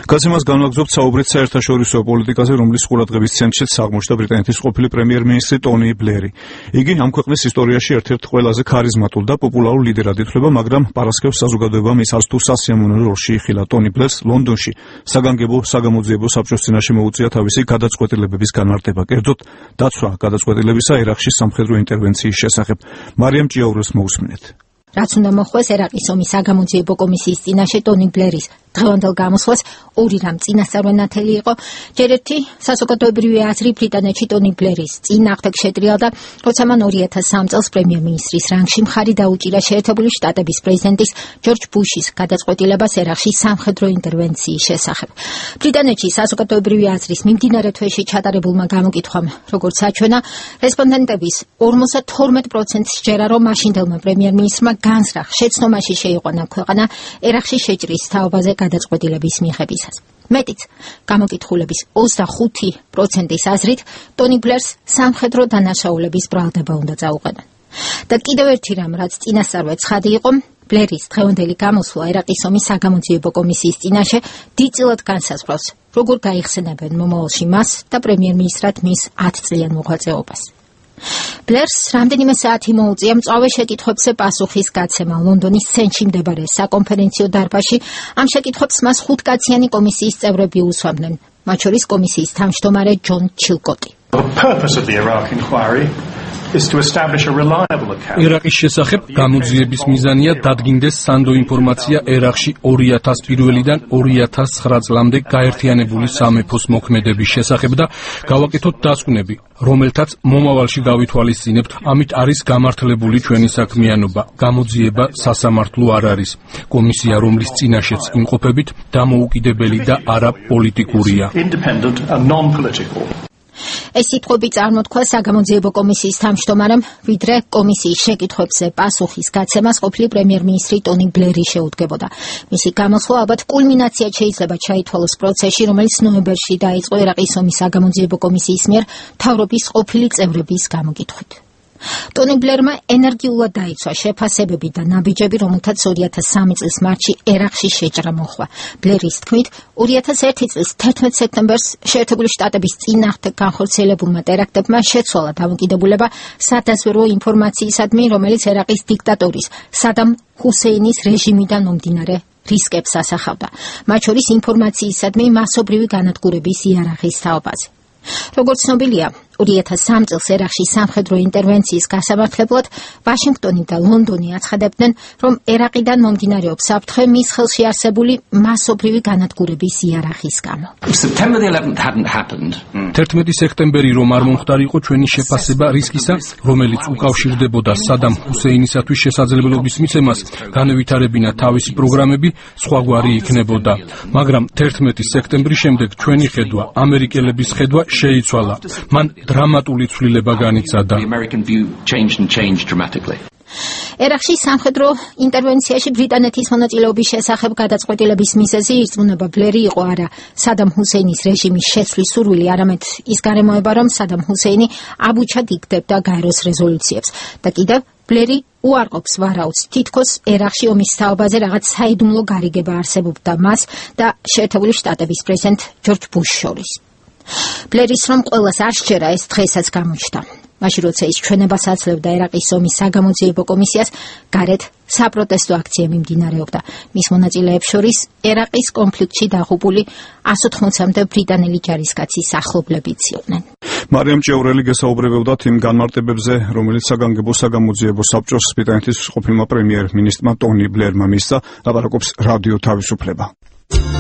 გაცემას განვაგრძობთ საუბრით საერთაშორისო პოლიტიკაზე, რომლის ყურადღების ცენტრშიც აღმოჩნდა ბრიტანეთის ყოფილი პრემიერ-მინისტრი ტონი ბლერი. იგი ამ ქვეყნის ისტორიაში ერთ-ერთ ყველაზე ქარიზმატულ და პოპულარულ ლიდერად ითვლება, მაგრამ პარასკევს საზოგადოებამ ის არც თუ სასიამოვნო როლში იხილა. ტონი ბლერს ლონდონში საგამოძიებო საბჭოს წინაშე მოუწია თავისი გადაწყვეტილებების განმარტება, კერძოდ დაცვა გადაწყვეტილებისა ერაყში სამხედრო ინტერვენციის შესახებ. მარიამ ჭიაურელს მოусმინეთ. რაც უნდა მოხდეს ერაყის ომის საგამოძიებო კომისიის წინაშე ტონი ბლერის დღევანდელ გამოსვლას ორი რამ წინასწარმე ნათელი იყო. ჯერ ერთი საზოგადოებრივი აზრი ბრიტანეთში ტონი ბლერის წინააღმდეგ შეტრიალდა, როცა მან 2003 წელს პრემიერ-მინისტრის რანგში მხარი დაუჭირა შეერთებული შტატების პრეზიდენტის ჯორჯ ბუშის გადაწყვეტილებას ერაყში სამხედრო ინტერვენციის შესახებ. ბრიტანეთში საზოგადოებრივი აზრის მიმდინარე თვეში ჩატარებულმა გამოკითხვამ, როგორც საჩვენა, რესპონდენტების 52% სჯერა, რომ მაშინდელმა პრემიერ-მინისტრმა განსრახ შეცდომაში შეიყვანა ქვეყანა ერაყში შეჭრის თაობაზე გადაწყვეტილების მიღებისას. მეტიც, გამოკითხულების 25%-ის აზრით, ტონი ბლერს სამხედრო დანაშაულების ბრალდება უნდა წაუყენონ. და კიდევ ერთი რამ, რაც წინასწარვე ცხადი იყო, ბლერის დღევანდელი გამოსვლა ერაყის ომის საგამოძიებო კომისიის წინაშე დიდწილად განსაზღვრავს, როგორ გაიხსენებენ მომავალში მას და პრემიერ-მინისტრად მის 10 წლიან მოღვაწეობას. ბლერს რამდენიმე საათი მოუწია მწვავე შეკითხვებზე პასუხის გაცემა ლონდონის ცენტრში მდებარე საკონფერენციო დარბაზში. ამ შეკითხვებს მას 5 კაციანი კომისიის წევრები უსვამდნენ, მათ შორის კომისიის თავმჯდომარე ჯონ ჩილკოტი. ერაყის შესახებ გამოძიების მიზანია დადგინდეს სანდო ინფორმაცია ერაყში 2001-დან 2009 წლამდე გაერთიანებული სამეფოს მოქმედების შესახებ და გავაკეთოთ დასკვნები, რომელთაც მომავალში გავითვალისწინებთ. ამით არის გამართლებული ჩვენი საქმიანობა. გამოძიება სასამართლო არ არის. კომისია, რომლის წინაშეც იმყოფებით, დამოუკიდებელი და არა პოლიტიკურია. ეს სიტყვები წარმოთქვა საგამოძიებო კომისიის თავმჯდომარემ, ვიდრე კომისიის შეკითხვებზე პასუხის გაცემას ყოფილი პრემიერ-მინისტრი ტონი ბლერი შეუდგებოდა. მისი გამოსვლა ალბათ კულმინაციად შეიძლება ჩაითვალოს პროცესში, რომელიც ნოემბერში დაიწყო ერაყის ომის საგამოძიებო კომისიის მიერ მთავრობის ყოფილი წევრების გამოკითხვით. ტონი ბლერმა ენერგიულად დაიცვა შეფასებები და ნაბიჯები, რომელთაც 2003 წლის მარტში ერაყში შეჭრა მოხდა. ბლერის თქმით, 2001 წლის 11 სექტემბერს შეერთებული შტატების წინააღმდეგ განხორციელებულმა ტერაქტებმა შეცვალა დამოკიდებულება სადაზვერვო ინფორმაციისადმი, რომელიც ერაყის დიქტატორის სადამ ჰუსეინის რეჟიმიდან მომდინარე რისკებს ასახავდა, მათ შორის ინფორმაციისადმი მასობრივი განადგურების იარაღის თაობაზე. როგორც ცნობილია, 2003 წელს ერაყში სამხედრო ინტერვენციის გასამართლებლად ვაშინგტონი და ლონდონი აცხადებდნენ, რომ ერაყიდან მომდინარეობს საფრთხე მის ხელში არსებული მასობრივი განადგურების იარაღის გამო. 11 სექტემბერი რომ არ მომხდარიყო ჩვენი შეფასება რისკისა, რომელიც უკავშირდებოდა სადამ ჰუსეინისათვის შესაძლებლობის მიცემას, განევითარებინა თავისი პროგრამები, სხვაგვარი იქნებოდა. მაგრამ 11 სექტემბრის შემდეგ ჩვენი ხედვა, ამერიკელების ხედვა შეიცვალა. მან დრამატული ცვლილება განიცადა. ერაყში სამხედრო ინტერვენციაში ბრიტანეთის მონაწილეობის შესახებ გადაწყვეტილების მიზეზი ირწმუნება ბლერი იყო არა სადამ ჰუსეინის რეჟიმის შეცვლის სურვილი, არამედ ის გარემოება, რომ სადამ ჰუსეინი აბუჩად იგდებდა გაეროს რეზოლუციებს და კიდევ ბლერი უარყოფს ვარაუდს, თითქოს ერაყში ომის თაობაზე რაღაც საიდუმლო გარიგება არსებობდა მას და შეერთებული შტატების პრეზიდენტ ჯორჯ ბუშს შორის. ბლერის რომ ყველას არ სჯერა, ეს დღესაც გამოჩნდა. მაშინ როცა ის ჩვენებას აძლევდა ერაყის ომის საგამოძიებო კომისიას, გარეთ საპროტესტო აქცია მიმდინარეობდა. მის მონაწილეებს შორის ერაყის კონფლიქტში დაღუპული 180-მდე ბრიტანელი ჯარისკაცის ახლობლებიც იყვნენ. მარიამ ჭიაურელი გესაუბრებოდა იმ განმარტებებზე, რომელიც საგამოძიებო საბჭოს ბრიტანეთის ყოფილმა პრემიერ-მინისტრმა ტონი ბლერმა მისცა, ლაპარაკობს რადიო თავისუფლება.